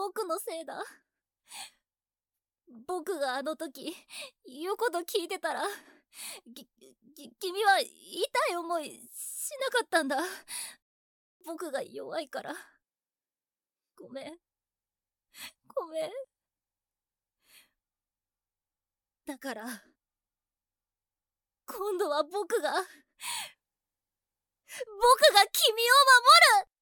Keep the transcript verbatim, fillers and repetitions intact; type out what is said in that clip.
僕のせいだ。僕があの時言うこと聞いてたらき、き、君は痛い思いしなかったんだ。僕が弱いから。ごめん。ごめん。だから、今度は僕が、僕が君を守る！